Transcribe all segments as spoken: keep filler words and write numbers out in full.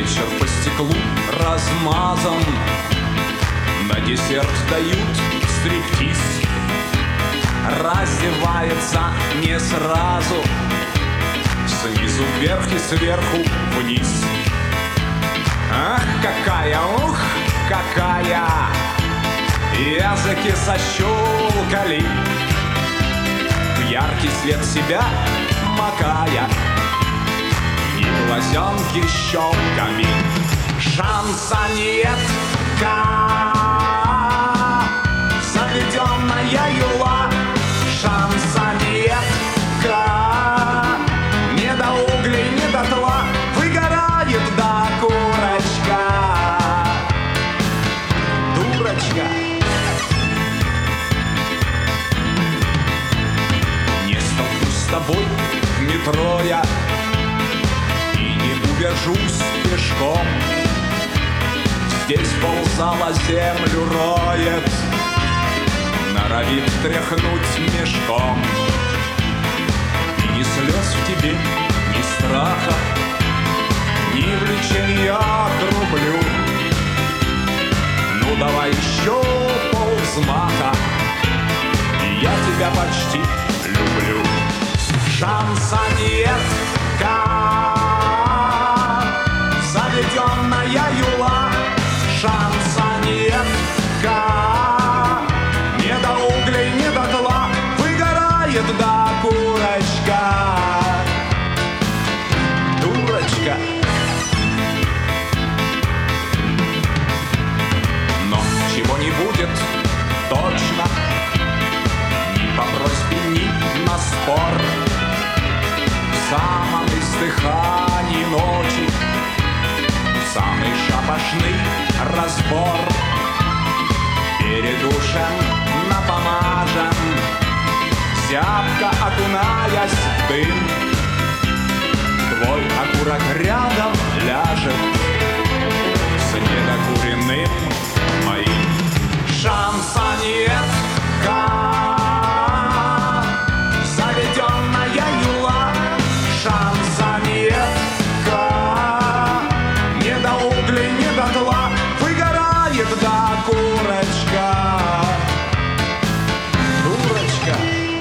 Вечер по стеклу размазан, на десерт дают стриптиз. Раздевается не сразу, снизу вверх и сверху вниз. Ах, какая, ух, какая! Языки сощелкали, в яркий свет себя макая, и глазенки щелками. Шансонетка, заведенная юла. Шансонетка, не до углей, не до тла, выгорает до курочка. Дурочка. Не столкнусь с тобой в метро я и не убежусь пешком. Здесь ползала землю роет, норовит тряхнуть мешком. И ни слез в тебе, ни страха, ни влечения к рублю. Ну давай еще полвзмаха, и я тебя почти люблю. Шансонетка, заведенная юла. Шансонетка, не до углей, не до тла, выгорает до курочка. Дурочка. Но чего не будет точно, ни по просьбе, ни на спор. В самом издыхании ночи самый шапошный разбор. Передушен, напомажен, зябко окунаясь в дым, твой окурок рядом ляжет с недокуренным моим. Шансонетка, заведенная юла. Шансонетка, не до углей, не до тла, выгорает до курочка. Дурочка.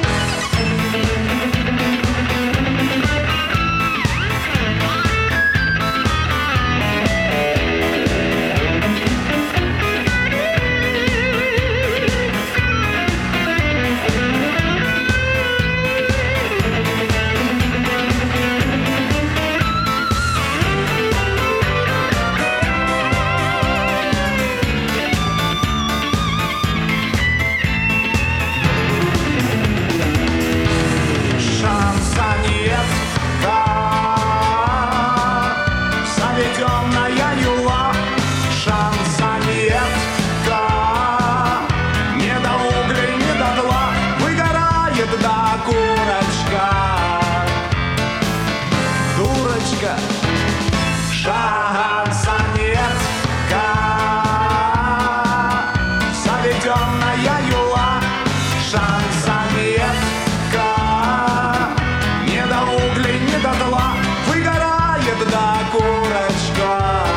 Заведенная юла. Шансонетка, не до углей, не до тла, выгорает до курочка. Дурочка. Шансонетка, заведенная юла. Шансонетка, не до углей, не до тла, выгорает до курочка.